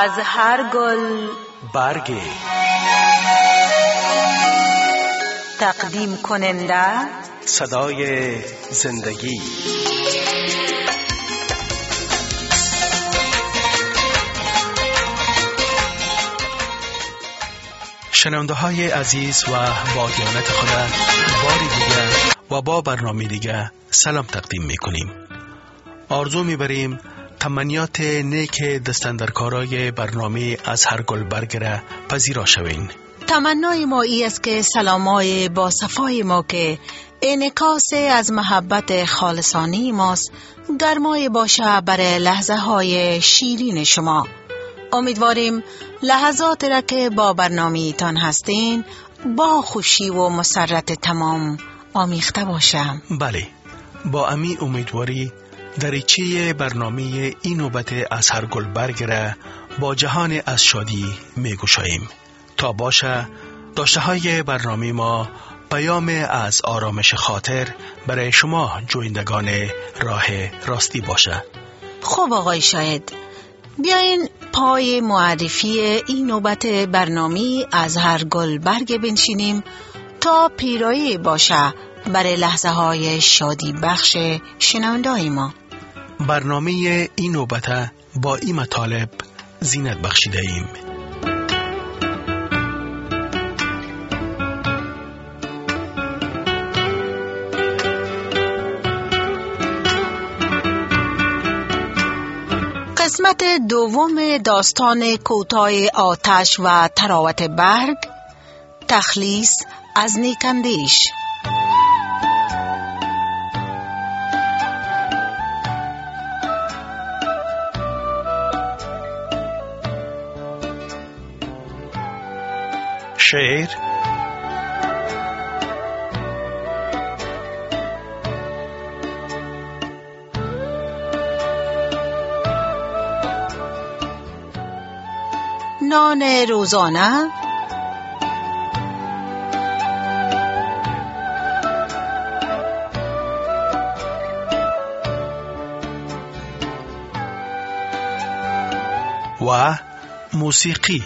از هر گل برگی. تقدیم کننده صدای زندگی. شنونده های عزیز و با دیانت خدا باری دیگه و با برنامه دیگه سلام تقدیم میکنیم. آرزو میبریم تمنیات نیک دستاندرکارای برنامه از هر گل برگ را پذیرا شوین. تمنای ما ای است که سلامای با صفای ما که انعکاس از محبت خالصانه ماست گرمای باشه برای لحظه های شیرین شما. امیدواریم لحظات را که با برنامه تان هستین با خوشی و مسرت تمام آمیخته باشه. بله، با امی امیدواری دریچه برنامه این نوبت از هر گل برگ را با جهان از شادی میگشاییم تا باشه داشته های برنامه ما پیام از آرامش خاطر برای شما جویندگان راه راستی باشه. خب آقای شاهد، بیاین پای معرفی این نوبت برنامه از هر گل برگ بنشینیم تا پیرایی باشه برای لحظه های شادی بخش شنوندای ما. برنامه این نوبت با این مطالب زینت بخشیده ایم. قسمت دوم داستان کوتاه آتش و تراوت برگ، تخلیص از نیکندیش. شعر نان روزانه، و موسیقی.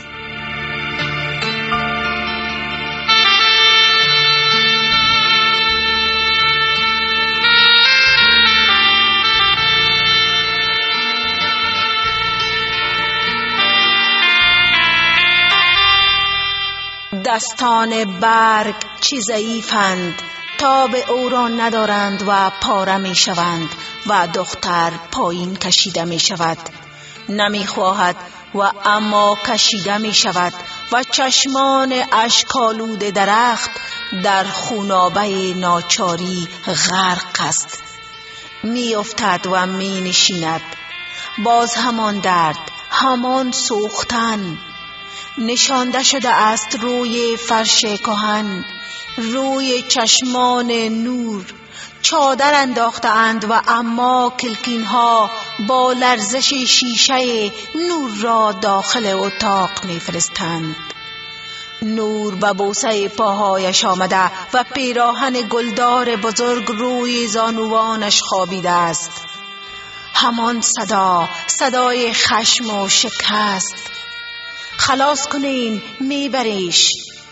دستان برگ چه ضعیفند تا به او را ندارند و پاره می شوند و دختر پایین کشیده می شود، نمی خواهد و اما کشیده می شود و چشمان اشکالود درخت در خونابه ناچاری غرق است. می افتد و می نشیند، باز همان درد، همان سوختن. نشانده شده است روی فرش کهن، روی چشمان نور. چادر انداخته اند و اما کلکین ها با لرزش شیشه نور را داخل اتاق میفرستند. نور به بوسه پاهایش آمده و پیراهن گلدار بزرگ روی زانوانش خوابیده است. همان صدای خشم و شکست. خلاص کنین، میبریش.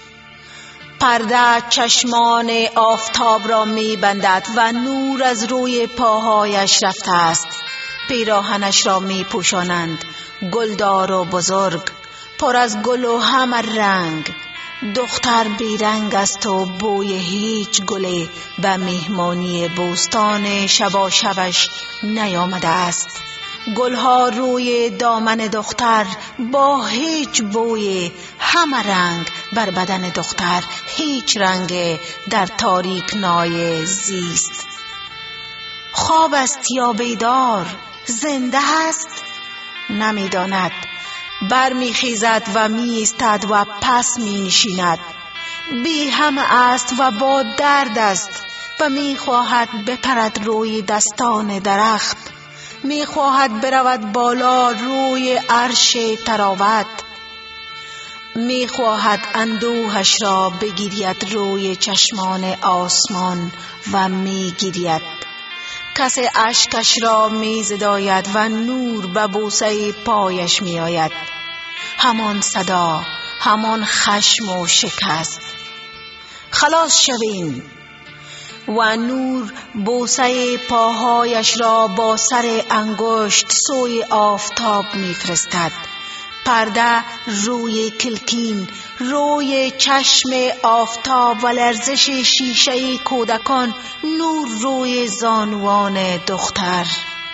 پرده چشمان آفتاب را میبندد و نور از روی پاهایش رفته است. پیراهنش را میپوشانند، گلدار و بزرگ، پر از گل و همه رنگ. دختر بیرنگ است و بوی هیچ گلی به مهمانی بوستان شبش نیامده است. گلها روی دامن دختر با هیچ بوی، همه رنگ بر بدن دختر، هیچ رنگ در تاریک نای زیست. خواب است یا بیدار؟ زنده است؟ نمیداند. برمیخیزد و میایستد و پس مینشیند. بی هم است و با درد است و میخواهد بپرد روی دستان درخت. میخواهد برود بالا روی عرش تراوت. میخواهد اندوهش را بگیرید روی چشمان آسمان و میگیرید. کسی اشکش را میزداید و نور به بوسه پایش میآید. همان صدا، همان خشم و شکست. خلاص شوین. و نور بوسه پاهایش را با سر انگشت سوی آفتاب میفرستد. پرده روی کلکین، روی چشم آفتاب و لرزش شیشه کودکان، نور روی زانوان دختر.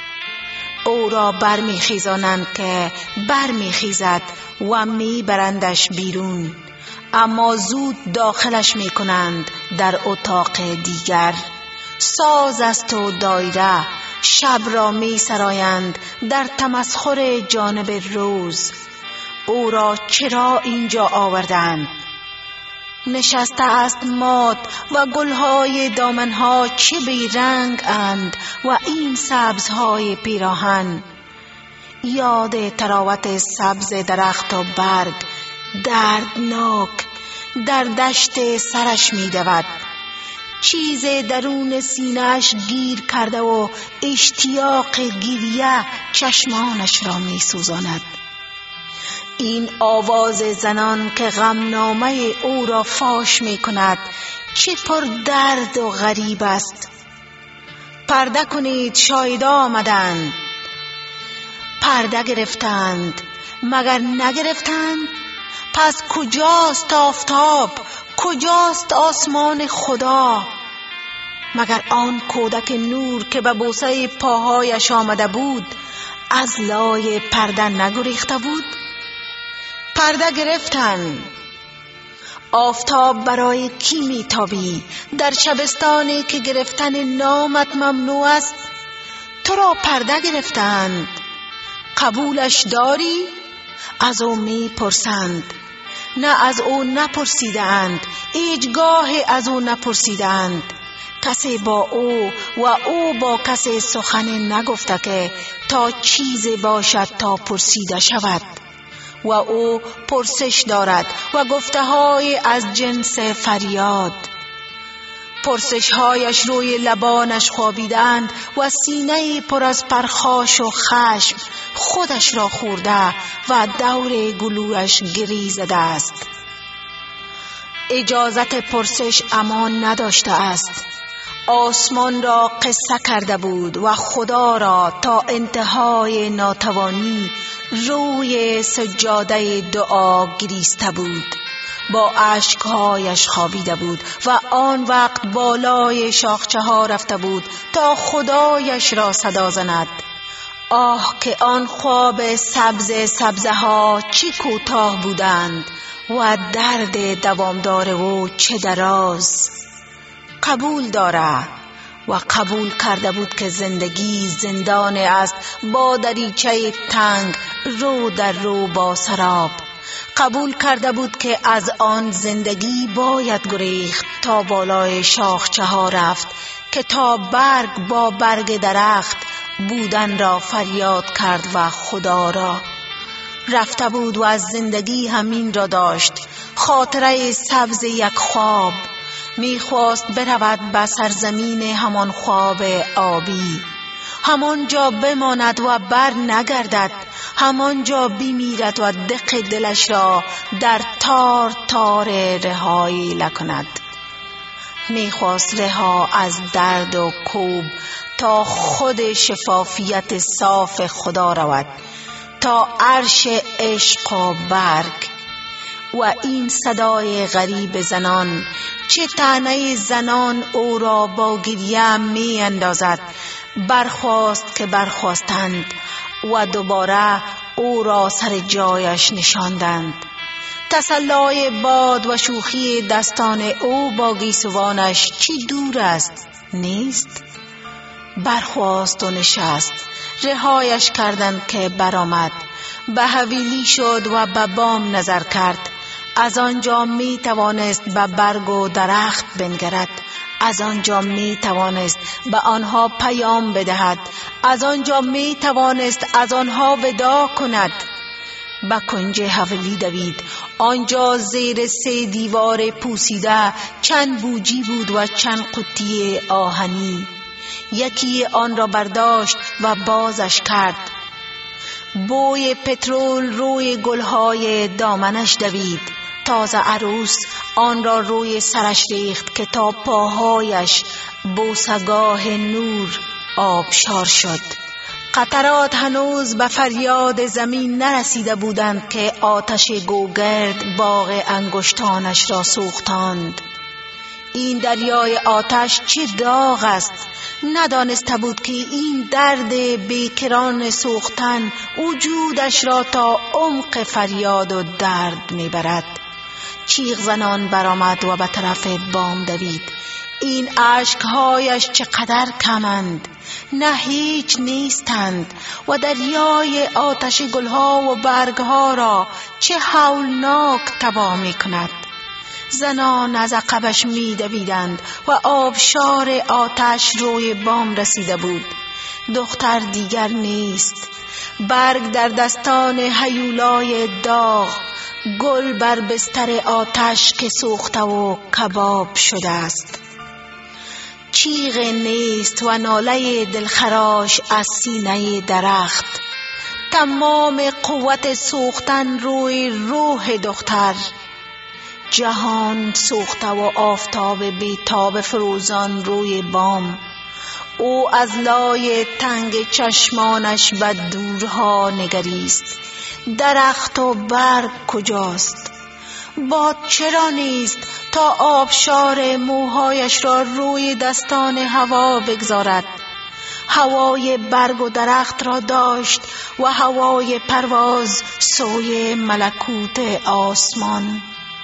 او را برمیخیزانند که برمیخیزد و میبرندش بیرون، اما زود داخلش میکنند در اتاق دیگر. ساز است و دایره، شب را میسرایند در تمسخر جانب روز. او را چرا اینجا آوردند؟ نشسته است مات و گلهای دامنها چه بیرنگ اند و این سبزهای پیراهن. یاد تراوت سبز درخت و برگ دردناک در دشت سرش می دود. چیز درون سینه‌اش گیر کرده و اشتیاق گریه چشمانش را می سوزاند. این آواز زنان که غمنامه او را فاش می کند چه پر درد و غریب است. پرده کنید، شایدا آمدند. پرده گرفتند، مگر نگرفتند؟ پس کجاست آفتاب؟ کجاست آسمان خدا؟ مگر آن کودک نور که به بوسه پاهایش آمده بود از لای پرده نگریخته بود؟ پرده گرفتند. آفتاب برای کی میتابی در شبستانی که گرفتن نامت ممنوع است؟ تو را پرده گرفتند. قبولش داری؟ از او میپرسند. نه، از او نپرسیدند، هیچگاه از او نپرسیدند. کسی با او و او با کسی سخن نگفته که تا چیزی باشد تا پرسیده شود. و او پرسش دارد و گفته های از جنس فریاد. پرسش هایش روی لبانش خوابیدند و سینه پر از پرخاش و خشم خودش را خورده و دور گلویش گری زده است. اجازت پرسش امان نداشته است. آسمان را قصه کرده بود و خدا را تا انتهای ناتوانی روی سجاده دعا گریسته بود. با اشکهایش خوابیده بود و آن وقت بالای شاخچه ها رفته بود تا خدایش را صدا زند. آه که آن خواب سبزه ها چه کوتاه بودند و درد دوامدار او چه دراز. قبول داره و قبول کرده بود که زندگی زندان است با دریچه تنگ رو در رو با سراب. قبول کرده بود که از آن زندگی باید گریخت تا بالای شاخچه ها رفت که تا برگ با برگ درخت بودن را فریاد کرد و خدا را. رفته بود و از زندگی همین را داشت، خاطره سبز یک خواب. میخواست برود به سرزمین همان خواب آبی، همانجا بماند و بر نگردد، همانجا بمیرد و دق دلش را در تار تار رهایی لکند. میخواست رها از درد و کوب تا خود شفافیت صاف خدا رود، تا عرش عشق و برگ. و این صدای غریب زنان، چه طعنه زنان او را با گریه می اندازد. برخواست که برخواستند و دوباره او را سر جایش نشاندند. تسلای باد و شوخی دستان او با گیسوانش چی دور است؟ نیست؟ برخواست و نشست. رهایش کردند که برآمد. به حویلی شد و به بام نظر کرد. از آنجا می توانست به برگ و درخت بنگرد. از آنجا می توانست به آنها پیام بدهد. از آنجا می توانست از آنها وداع کند. به کنج حویلی دوید. آنجا زیر 3 دیوار پوسیده چند بوجی بود و چند قوطی آهنی. یکی آن را برداشت و بازش کرد. بوی پترول روی گلهای دامنش دوید. تازه عروس آن را روی سرش ریخت که تا پاهایش بوسگاه نور آبشار شد. قطرات هنوز به فریاد زمین نرسیده بودند که آتش گوگرد باغ انگشتانش را سوختاند. این دریای آتش چه داغ است! ندانسته بود که این درد بیکران سوختن وجودش را تا عمق فریاد و درد میبرد. چیغ زنان برآمد و به طرف بام دوید. این اشکهایش چقدر کمند، نه هیچ نیستند، و دریای آتش گلها و برگها را چه هولناک تباه می کند. زنان از عقبش می دویدند و آبشار آتش روی بام رسیده بود. دختر دیگر نیست. برگ در دستان هیولای داغ، گل بر بستر آتش که سوخته و کباب شده است. چیغ نیست و ناله دلخراش از سینه درخت. تمام قوت سوختن روی روح دختر. جهان سوخته و آفتاب بیتاب فروزان روی بام. او از لای تنگ چشمانش به دورها نگریست. درخت و برگ کجاست؟ باد چرا نیست تا آبشار موهایش را روی دستان هوا بگذارد؟ هوای برگ و درخت را داشت و هوای پرواز سوی ملکوت آسمان.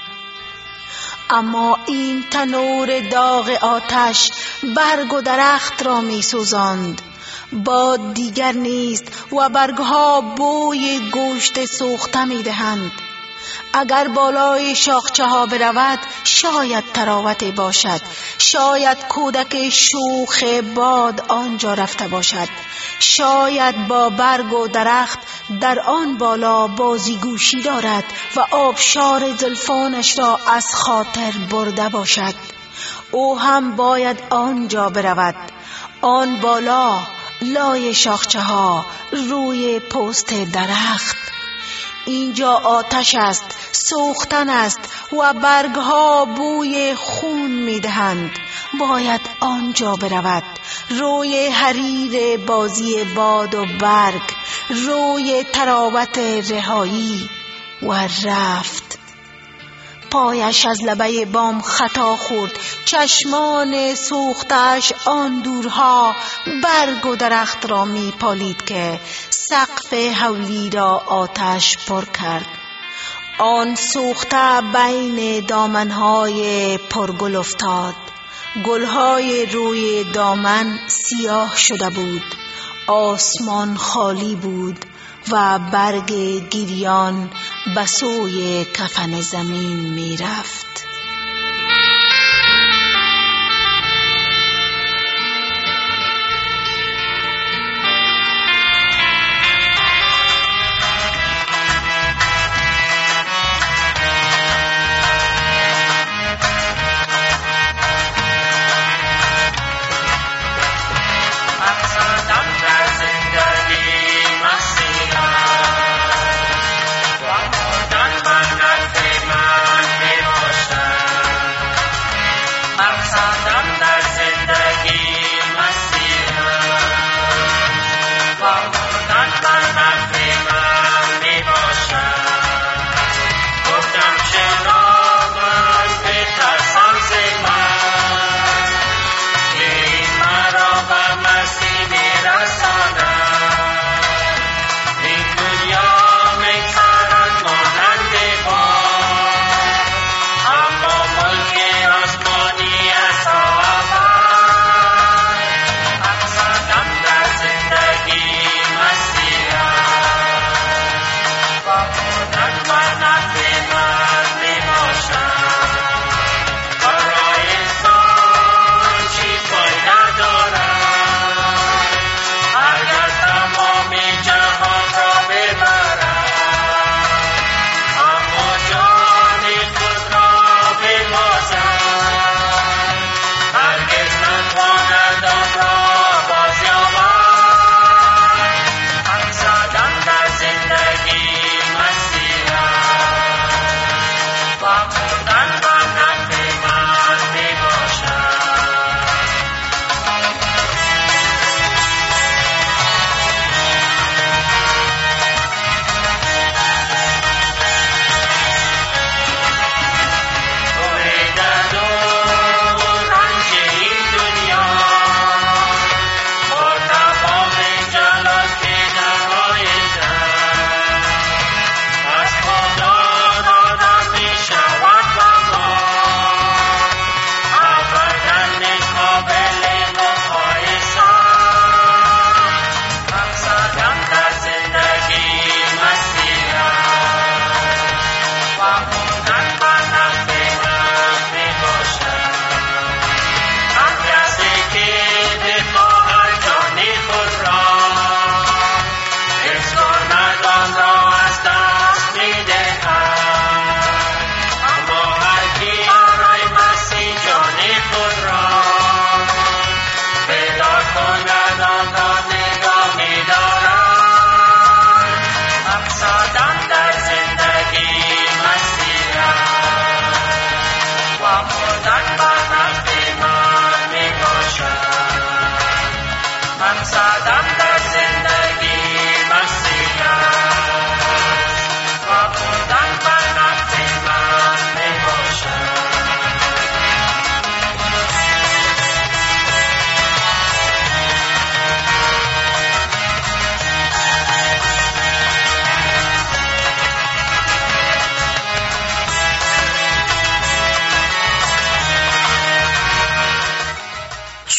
اما این تنور داغ آتش برگ و درخت را می سوزاند. باد دیگر نیست و برگها بوی گوشت سوخته می دهند. اگر بالای شاخچه ها برود شاید تراوتی باشد، شاید کودک شوخ باد آنجا رفته باشد، شاید با برگ و درخت در آن بالا بازیگوشی دارد و آبشار زلفانش را از خاطر برده باشد. او هم باید آنجا برود، آن بالا، لای شاخچه ها، روی پوست درخت. اینجا آتش است، سوختن است و برگها بوی خون میدهند. باید آنجا برود، روی حریر بازی باد و برگ، روی تراوت رهایی و رفت. پایش از لبه بام خطا خورد. چشمان سوختش آن دورها برگ و درخت را می پالید که سقف حولی را آتش پر کرد. آن سوخته بین دامنهای پرگل افتاد. گلهای روی دامن سیاه شده بود. آسمان خالی بود و برگ گریان به سوی کفن زمین می رفت. Emotion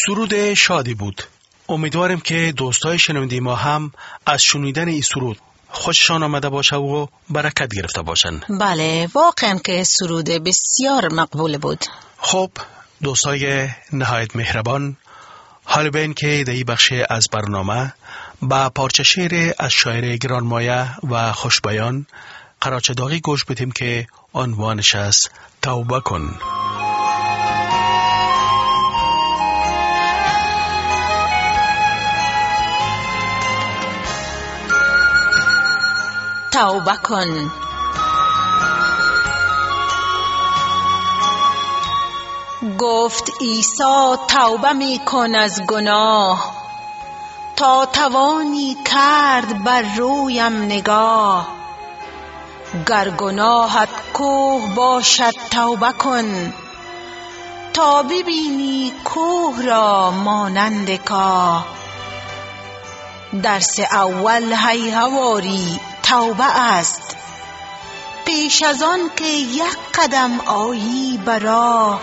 سرود شادی بود. امیدوارم که دوستای شنونده ما هم از شنیدن این سرود خوششان آمده باشه و برکت گرفته باشن. بله، واقعا که سرود بسیار مقبول بود. خب دوستای نهایت مهربان، حال به این که در این بخش از برنامه با پارچه شعر از شاعر گرانمایه و خوشبیان قراچه داغی گوش بدیم که عنوانش است توبه کن. توبه کن. گفت عیسی توبه می کن از گناه، تا توانی کرد بر رویم نگاه. گر گناهت کوه باشد توبه کن، تا ببینی کوه را مانند کاه. درس اول هی هواری توبه است، پیش از آن که یک قدم آیی براه.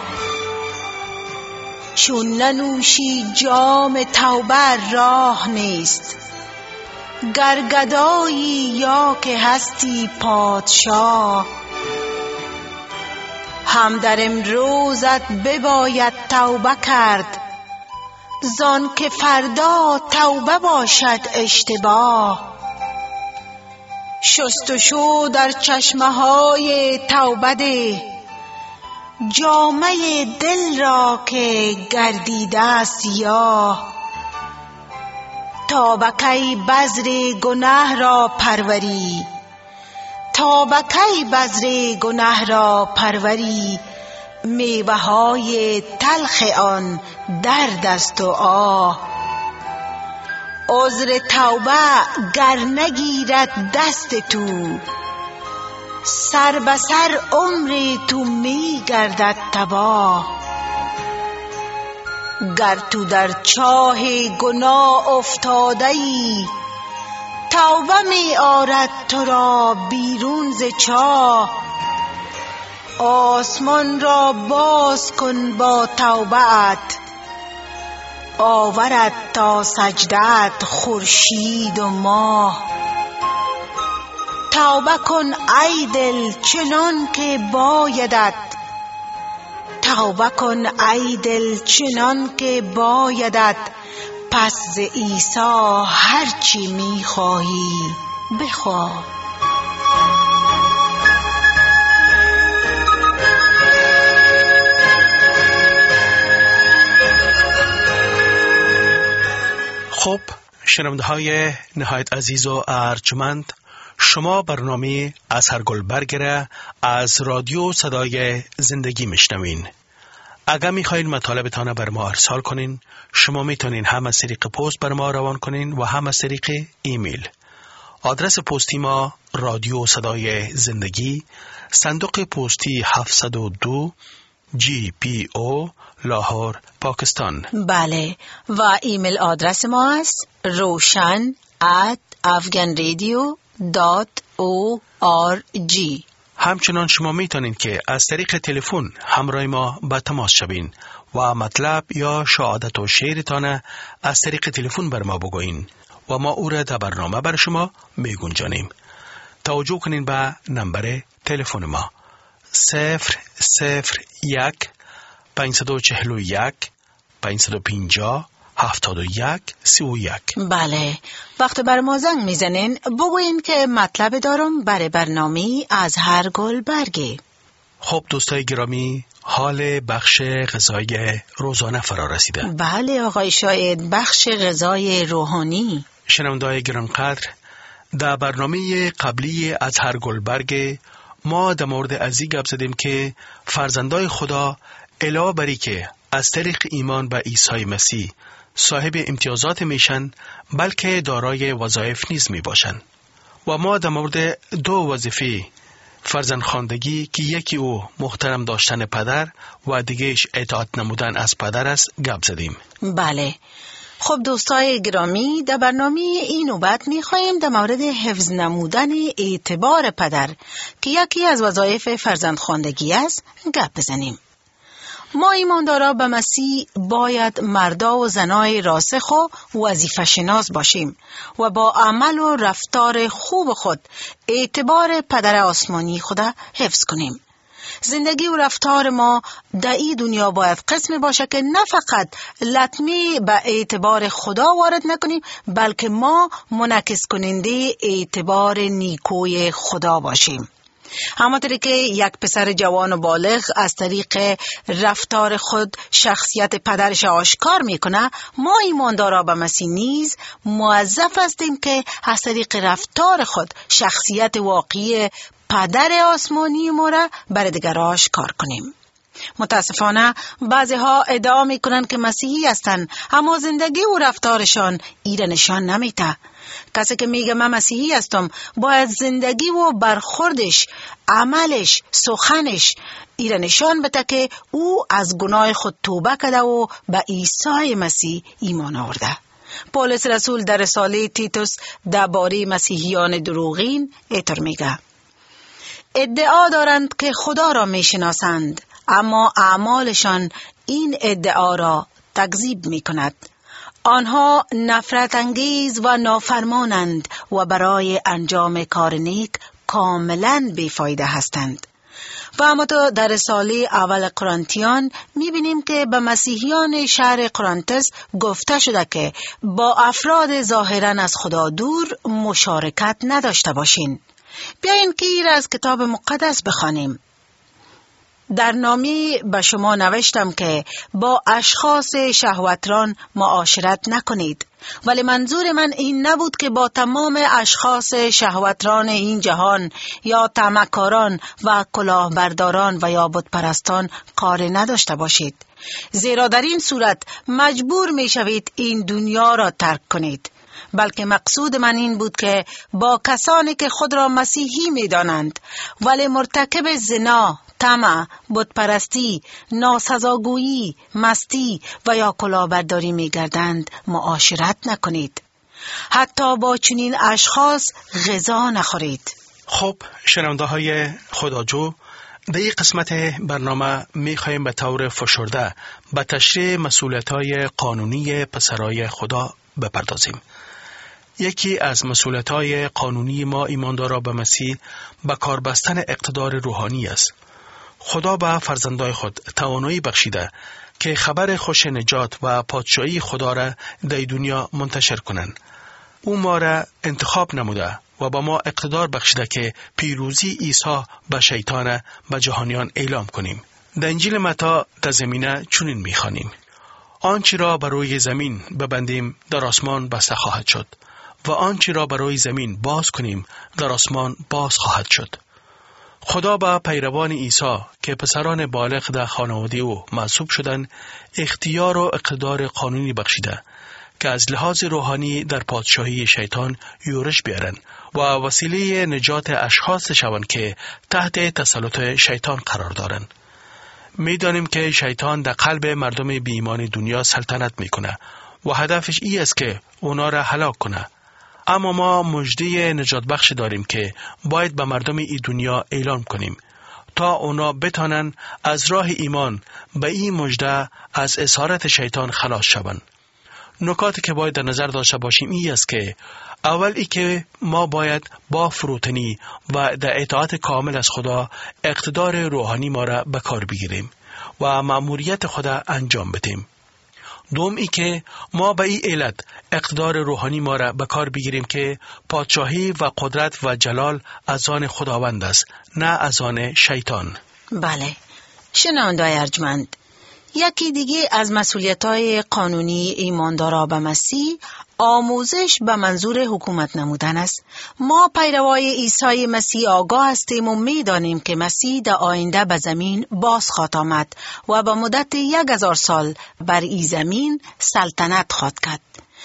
چون ننوشی جام توبه راه نیست، گر گدایی یا که هستی پادشاه. هم در امروزت بباید توبه کرد، زان که فردا توبه باشد اشتباه. شستشو در چشمه های توبه ده، جامه دل را که گردیده سیاه. تا به کی بذر گناه را پروری، تا به کی بذر گناه را پروری. میوه های تلخ آن درد است و آه. عذر توبه گر نگیرد دست تو، سر به سر عمر تو می گردد تباه. گر تو در چاه گناه افتاده ای، توبه می آرد تو را بیرون ز چاه. آسمان را باز کن با توبه‌ات، آورد تا سجدت خورشید و ماه. توبه کن ای دل چنان که بایدت، توبه کن ای دل چنان که بایدت. پس ز عیسی هر چی می خواهی بخواه. خب شنونده های نهایت عزیز و ارجمند، شما برنامه اثر گلبرگ را از رادیو صدای زندگی میشنوین. اگر میخواین مطالبتان بر ما ارسال کنین، شما میتونین هم از طریق پست بر ما روان کنین و هم از طریق ایمیل. آدرس پستی ما رادیو صدای زندگی، صندوق پستی 702 GPO لاهور، پاکستان. بله، و ایمیل آدرس ما است roshan@afghanradio.org. همچنان شما میتونین که از طریق تلفن همراه ما به تماس شوین و مطلب یا شهادت و شعرتان از طریق تلفن بر ما بگوین و ما او را در برنامه بر شما میگنجانیم. توجه کنین به نمبر تلفن ما 001 541 550 7131. بله، وقت بر ما زنگ میزنین بگوین که مطلب دارم برای برنامه از هر گل برگه. خب دوستای گرامی، حال بخش غذای روزانه فرا رسیده. بله آقای شاید، بخش غذای روحانی. شنونده‌های گرانقدر، در برنامه قبلی از هر گل برگه ما در مورد ازی گپ زدیم که فرزندای خدا علاوه بر اینکه از طریق ایمان به عیسی مسیح صاحب امتیازات میشن، بلکه دارای وظایف نیز می باشن. و ما در مورد دو وظیفه فرزندخواندگی که یکی او محترم داشتن پدر و دیگهش اطاعت نمودن از پدر است گپ زدیم. بله. خب دوستای گرامی، در برنامه این نوبت می‌خوایم در مورد حفظ نمودن اعتبار پدر که یکی از وظایف فرزندخواندگی است گپ بزنیم. ما ایماندارا به مسیح باید مردا و زنای راسخ و وظیفه شناس باشیم و با عمل و رفتار خوب خود اعتبار پدر آسمانی خدا حفظ کنیم. زندگی و رفتار ما در این دنیا باید قسم باشه که نه فقط لطمه به اعتبار خدا وارد نکنیم، بلکه ما منعکس کننده اعتبار نیکوی خدا باشیم. همانطوری که یک پسر جوان و بالغ از طریق رفتار خود شخصیت پدرش آشکار میکنه، ما ایماندارا به مسیح نیز موظف هستیم که از طریق رفتار خود شخصیت واقعی پدر آسمانی ما را بر دیگر آشکار کنیم. متاسفانه بعضی ها ادعا میکنند که مسیحی هستند، اما زندگی و رفتارشان ایره نشان نمیده. کسی که میگه من مسیحی هستم باید زندگی و برخوردش، عملش، سخنش ایره نشان بده که او از گناه خود توبه کرده و به عیسی مسیح ایمان آورده. پولس رسول در رساله تیتوس درباره مسیحیان دروغین اینطور میگه: ادعا دارند که خدا را میشناسند، اما اعمالشان این ادعا را تکذیب میکند. آنها نفرت انگیز و نافرمانند و برای انجام کار نیک کاملا بیفایده هستند. و اما تو در رساله اول قرنتیان میبینیم که به مسیحیان شهر قرنتس گفته شده که با افراد ظاهراً از خدا دور مشارکت نداشته باشین. بیاین که این از کتاب مقدس بخوانیم. در نامه به شما نوشتم که با اشخاص شهوتران معاشرت نکنید، ولی منظور من این نبود که با تمام اشخاص شهوتران این جهان یا طمعکاران و کلاهبرداران و یا بت پرستان کار نداشته باشید، زیرا در این صورت مجبور می شوید این دنیا را ترک کنید. بلکه مقصود من این بود که با کسانی که خود را مسیحی می دانند ولی مرتکب زنا، طمع، بتپرستی، ناسزاگویی، مستی و یا کلاهبرداری می گردند معاشرت نکنید. حتی با چنین اشخاص غذا نخورید. خب شنونده های خداجو، در این قسمت برنامه می خواهیم به طور فشرده به تشریح مسئولیت های قانونی پسرای خدا بپردازیم. یکی از مسئولیت‌های قانونی ما ایماندارا به مسیح به کار بستن اقتدار روحانی است. خدا به فرزندای خود توانایی بخشیده که خبر خوش نجات و پادشاهی خدا را در دنیا منتشر کنند. او ما را انتخاب نموده و با ما اقتدار بخشیده که پیروزی عیسی به شیطان به جهانیان اعلام کنیم. در انجیل متی در زمینه چنین می‌خوانیم: آنچه را بر روی زمین ببندیم در آسمان بسته خواهد شد و آنچه را بر روی زمین باز کنیم در آسمان باز خواهد شد. خدا به پیروان عیسی که پسران بالغ در خانواده او محسوب شدند اختیار و اقتدار قانونی بخشیده که از لحاظ روحانی در پادشاهی شیطان یورش بیارند و وسیله نجات اشخاص شوند که تحت تسلط شیطان قرار دارند. می‌دانیم که شیطان در قلب مردم بی ایمان دنیا سلطنت میکنه و هدفش این است که اونا را هلاک کنه. اما ما مژده نجات بخش داریم که باید به مردم این دنیا اعلام کنیم تا اونا بتانن از راه ایمان به این مژده از اسارت شیطان خلاص شوند. نکاتی که باید در نظر داشته باشیم این است که اول ای که ما باید با فروتنی و در اطاعت کامل از خدا اقتدار روحانی ما را به کار بگیریم و مأموریت خدا انجام بدیم. دوم ای که ما به این علت اقتدار روحانی ما را به کار بگیریم که پادشاهی و قدرت و جلال از آن خداوند است، نه از آن شیطان. بله، شنونده‌های ارجمند، یکی دیگه از مسئولیت‌های قانونی ایماندارا به مسیح آموزش به منظور حکومت نمودن است. ما پیروای عیسی مسیح آگاه هستیم و می‌دانیم که مسیح در آینده به زمین باز خواهد آمد و به مدت 1000 سال بر این زمین سلطنت خواهد کرد.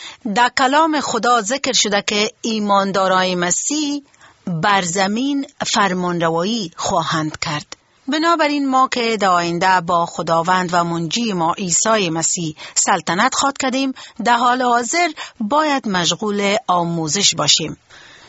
در کلام خدا ذکر شده که ایماندارای مسیح بر زمین فرمانروایی خواهند کرد. بنابراین ما که در آینده با خداوند و منجی ما عیسی مسیح سلطنت خواهد کردیم، در حال حاضر باید مشغول آموزش باشیم.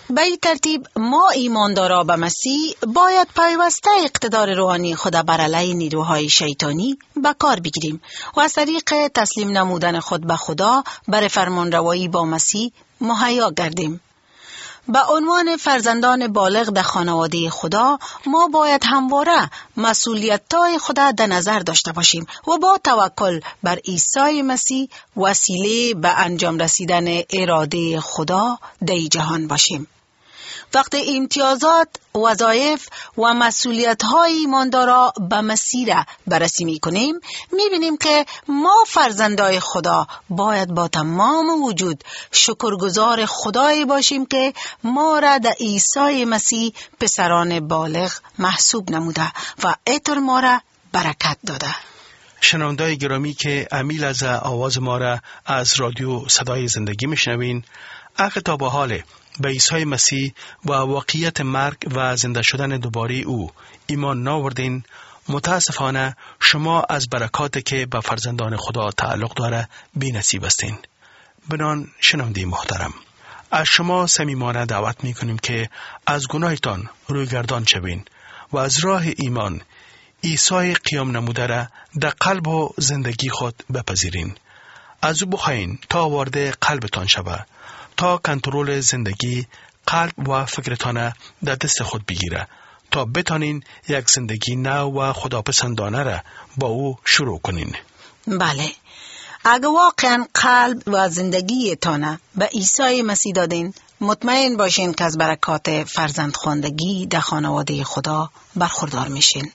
به این ترتیب ما ایماندارا به مسیح باید پیوسته اقتدار روحانی خود بر علیه نیروهای شیطانی به کار بگیریم و از طریق تسلیم نمودن خود به خدا برای فرمانروایی با مسیح مهیا گردیم. به عنوان فرزندان بالغ در خانواده خدا ما باید همواره مسئولیت‌های خود در نظر داشته باشیم و با توکل بر عیسی مسیح وسیله به انجام رسیدن اراده خدا در جهان باشیم. وقتی امتیازات، وظایف و مسئولیت‌های ایماندارا به مسیح را بررسی می‌کنیم، می‌بینیم که ما فرزندای خدا باید با تمام وجود شکرگزار خدایی باشیم که ما را در عیسی مسیح پسران بالغ محسوب نموده و عطر ما را برکت داده. شنوندای گرامی که امیل از آواز ما را از رادیو صدای زندگی میشنوین، اگه تا به حال به عیسی مسیح و واقعیت مرگ و زنده شدن دوباره او ایمان ناوردین، متاسفانه شما از برکاتی که به فرزندان خدا تعلق داره بی نصیب هستین. بنان شنونده محترم، از شما صمیمانه دعوت می کنیم که از گناهتان رویگردان شوین و از راه ایمان عیسی قیام نموده را در قلب و زندگی خود بپذیرین. از او بخواین تا وارد قلبتان شود، تا کنترل زندگی، قلب و فکرتان در دست خود بگیره، تا بتانین یک زندگی نو و خداپسندانه را با او شروع کنین. بله، اگه واقعا قلب و زندگی تانه به عیسی مسیح دادین، مطمئن باشین که از برکات فرزندخواندگی در خانواده خدا برخوردار میشین.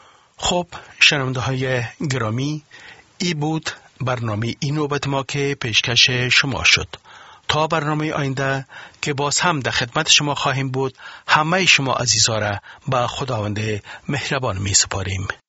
خب شنونده های گرامی، ای بود برنامه این نوبت ما که پیشکش شما شد. تا برنامه آینده که باز هم در خدمت شما خواهیم بود، همه شما عزیزا را به خداوند مهربان می سپاریم.